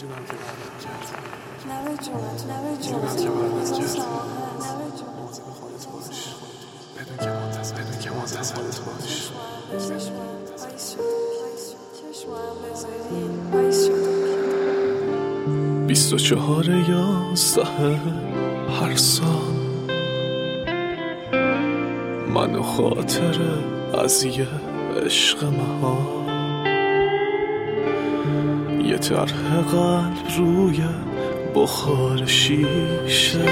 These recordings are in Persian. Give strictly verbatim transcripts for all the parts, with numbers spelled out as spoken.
نوه جونت نوه جونت میزان ساحل نوه جونت خالص باش بدون که منتظر بدون که منتظرت باش بیست و چهار یازده هر سال من و خاطره از یه عشق مها، یه طرح قلب روی بخار شیشه،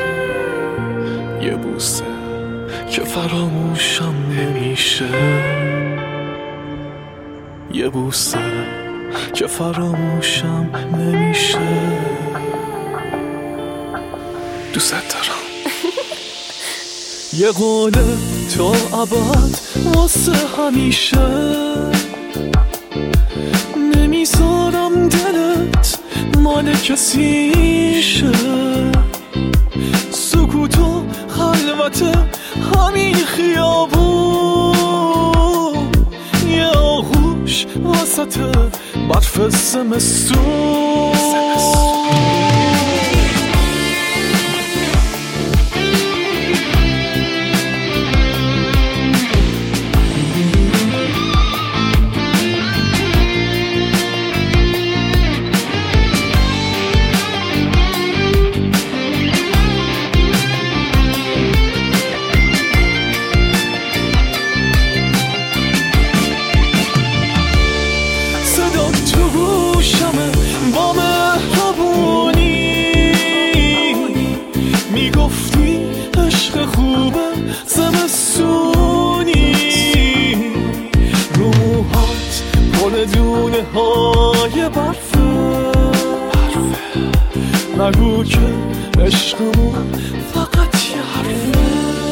یه بوسه که فراموشم نمیشه، یه بوسه که فراموشم نمیشه. دوست دارم. یه قوله تا ابد واسه همیشه، نمیذارم دلت مال کسی شه، سکوت و خلوت همین خیابون، یه آغوش وسط برف زمستون. با مهربونی میگفتی عشق خوبه زمستونی، رو موهات پر دونه های برفه، نگو که عشقمون فقط یه حرفه.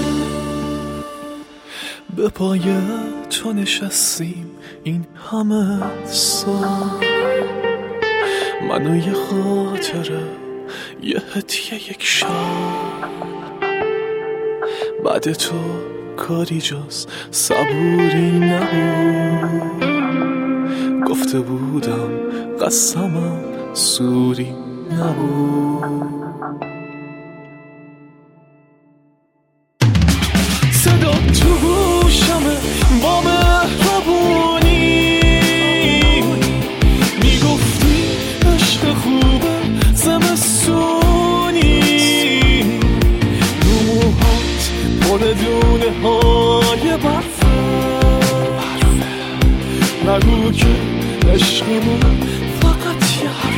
به پای تو نشستیم این همه سال، من و یه خاطره یه هدیه یک شب، بعد تو کاری جز صبوری نبود، گفته بودم قسمم سوری نبود. صدا تو گوشمه با مهربونی میگفتی عشق خوبه زمستونی، رو موهات پر دونه های برفه، نگو که عشقمون فقط یه